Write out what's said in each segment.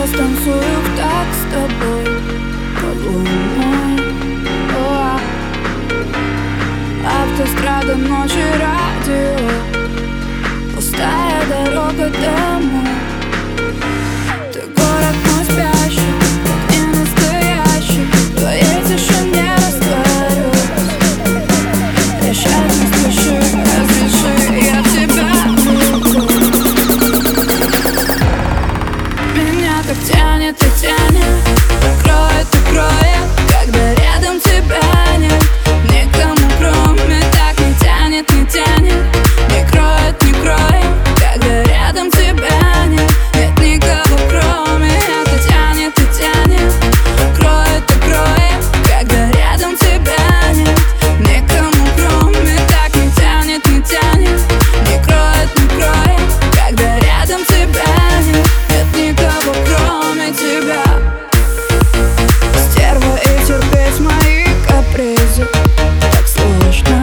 сейчас танцую в такт с тобой под луной. Автострада, ночи, радио, пустая дорога домой. Ты город мой спящий, и настоящий, в твоей тишине растворюсь. Прощать не спеши, разреши, я в тебя влюблю. Меня так тянет и тянет, кроет и кроет, когда рядом тебя нет. Никому кроме так не тянет, не тянет, не кроет, не кроет, когда рядом тебя нет. Нет никого кроме, это тянет и тянет, кроет и кроет, когда рядом тебя нет. Никому кроме так не тянет, не тянет, не кроет, не кроет, когда рядом тебя нет. Нет никого кроме тебя. Стерва и терпеть мои капризы так сложно.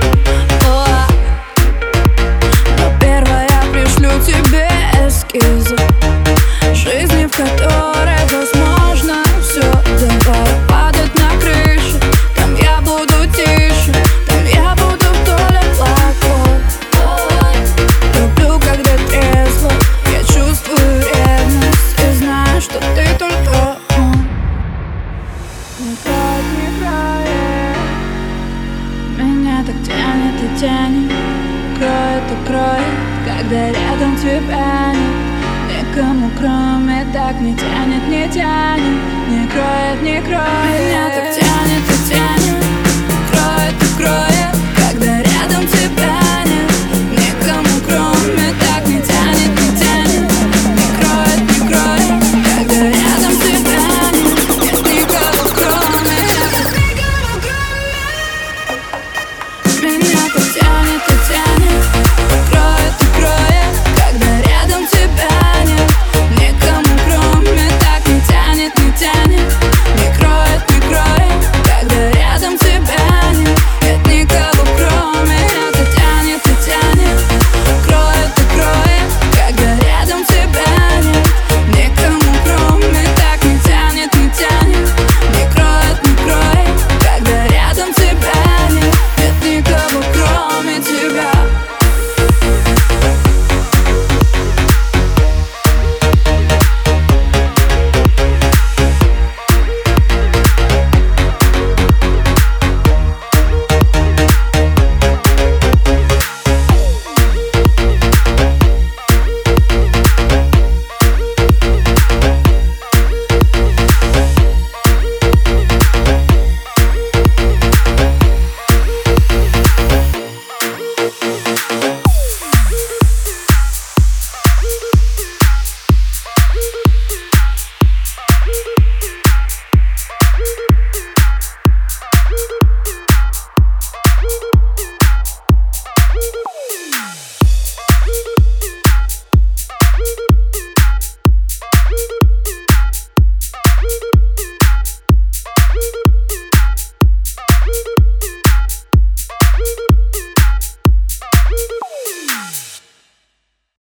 Но первое я пришлю тебе эскизы жизни, в которой возможно все. Давай падать на крышу, там я буду тише, там я буду вдоль облаков. Люблю, когда трезво, я чувствую ревность и знаю, что ты только мой. Не кроет, не кроет, меня так тянет и тянет, кроет и кроет, когда рядом тебя нет. Никому кроме так не тянет, не тянет, не кроет, не кроет. Меня так тянет и тянет.